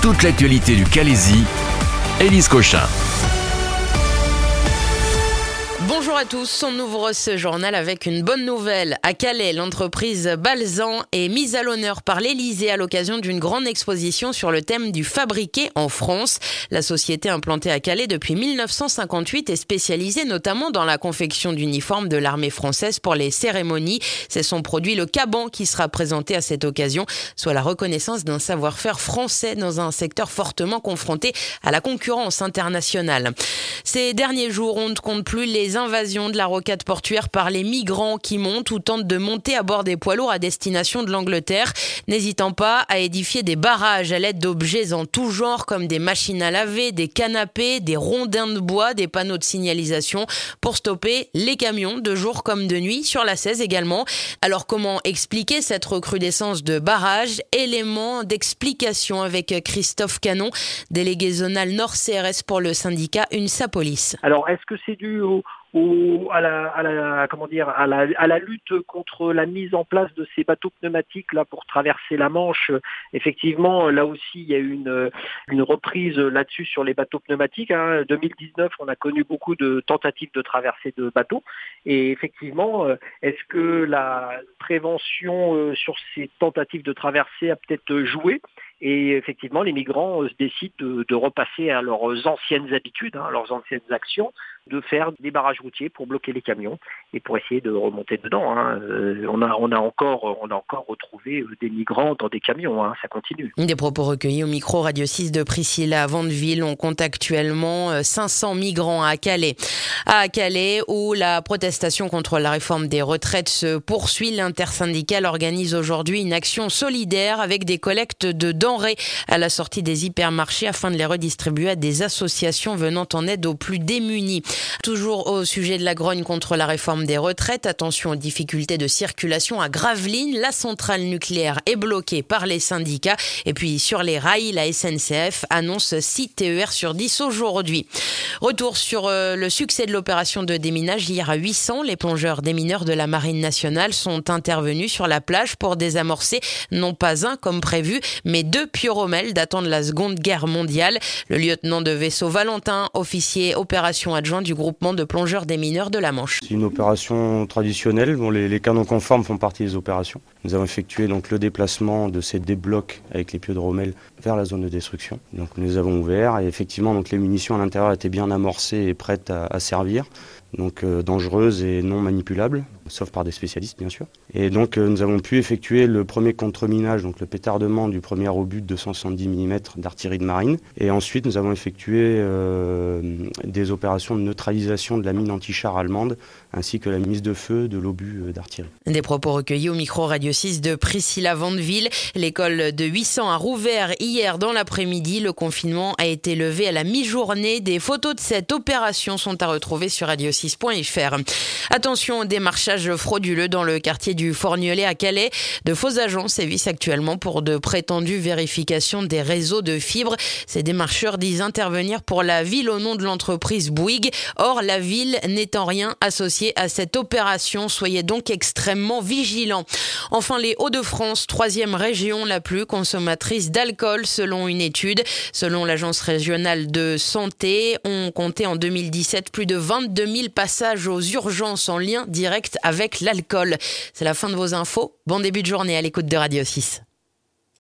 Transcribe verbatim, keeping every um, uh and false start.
toute l'actualité du Calaisis, Élise Cochin. Bonjour à tous, on ouvre ce journal avec une bonne nouvelle. À Calais, l'entreprise Balzan est mise à l'honneur par l'Élysée à l'occasion d'une grande exposition sur le thème du fabriqué en France. La société implantée à Calais depuis mille neuf cent cinquante-huit est spécialisée notamment dans la confection d'uniformes de l'armée française pour les cérémonies. C'est son produit, le caban, qui sera présenté à cette occasion, soit la reconnaissance d'un savoir-faire français dans un secteur fortement confronté à la concurrence internationale. Ces derniers jours, on ne compte plus les invasions de la rocade portuaire par les migrants qui montent ou tentent de monter à bord des poids lourds à destination de l'Angleterre, n'hésitant pas à édifier des barrages à l'aide d'objets en tout genre comme des machines à laver, des canapés, des rondins de bois, des panneaux de signalisation pour stopper les camions de jour comme de nuit, sur la seize également. Alors comment expliquer cette recrudescence de barrages? Élément d'explication avec Christophe Canon, délégué zonal Nord-C R S pour le syndicat UNSA Police. Alors est-ce que c'est dû au Au, à, la, à, la, comment dire, à, la, à la lutte contre la mise en place de ces bateaux pneumatiques là pour traverser la Manche? Effectivement, là aussi, il y a eu une, une reprise là-dessus sur les bateaux pneumatiques. Hein. deux mille dix-neuf, on a connu beaucoup de tentatives de traversée de bateaux. Et effectivement, est-ce que la prévention sur ces tentatives de traversée a peut-être joué? Et effectivement, les migrants euh, décident de, de repasser à leurs anciennes habitudes, hein, leurs anciennes actions, de faire des barrages routiers pour bloquer les camions et pour essayer de remonter dedans. Hein. Euh, on a, on a encore, on a encore retrouvé des migrants dans des camions. Hein, ça continue. Des propos recueillis au micro Radio six de Priscilla Vandeville. On compte actuellement cinq cents migrants à Calais. À Calais, où la protestation contre la réforme des retraites se poursuit, l'intersyndicale organise aujourd'hui une action solidaire avec des collectes de denrées à la sortie des hypermarchés afin de les redistribuer à des associations venant en aide aux plus démunis. Toujours au sujet de la grogne contre la réforme des retraites, attention aux difficultés de circulation à Gravelines. La centrale nucléaire est bloquée par les syndicats. Et puis sur les rails, la S N C F annonce six T E R sur dix aujourd'hui. Retour sur euh, le succès de l'opération de déminage. Hier à huit cents, les plongeurs démineurs de la Marine nationale sont intervenus sur la plage pour désamorcer non pas un comme prévu, mais deux pioromels datant de la Seconde Guerre mondiale. Le lieutenant de vaisseau Valentin, officier opération adjoint du groupement de plongeurs démineurs de la Manche. C'est une opération traditionnelle dont les, les canons conformes font partie des opérations. Nous avons effectué donc le déplacement de ces déblocs avec les pioromels vers la zone de destruction. Donc nous les avons ouverts et effectivement donc les munitions à l'intérieur étaient bien amorcées et prêtes à, à servir. Donc euh, dangereuses et non manipulables, sauf par des spécialistes bien sûr. Et donc euh, nous avons pu effectuer le premier contre-minage, donc le pétardement du premier obus de deux cent soixante-dix millimètres d'artillerie de marine. Et ensuite nous avons effectué euh, des opérations de neutralisation de la mine anti-char allemande, ainsi que la mise de feu de l'obus d'artillerie. Des propos recueillis au micro Radio six de Priscilla Vandeville. L'école de huit cents a rouvert hier dans l'après-midi. Le confinement a été levé à la mi-journée. Des photos de cette opération sont à retrouver sur radio six point f r. Attention au démarchage frauduleux dans le quartier du Forgnelet à Calais. De faux agents sévissent actuellement pour de prétendues vérifications des réseaux de fibres. Ces démarcheurs disent intervenir pour la ville au nom de l'entreprise Bouygues. Or, la ville n'est en rien associée à cette opération. Soyez donc extrêmement vigilants. Enfin, les Hauts-de-France, troisième région la plus consommatrice d'alcool selon une étude. Selon l'Agence régionale de santé, on comptait en deux mille dix-sept plus de vingt-deux mille passages aux urgences en lien direct avec l'alcool. C'est la fin de vos infos. Bon début de journée à l'écoute de Radio six.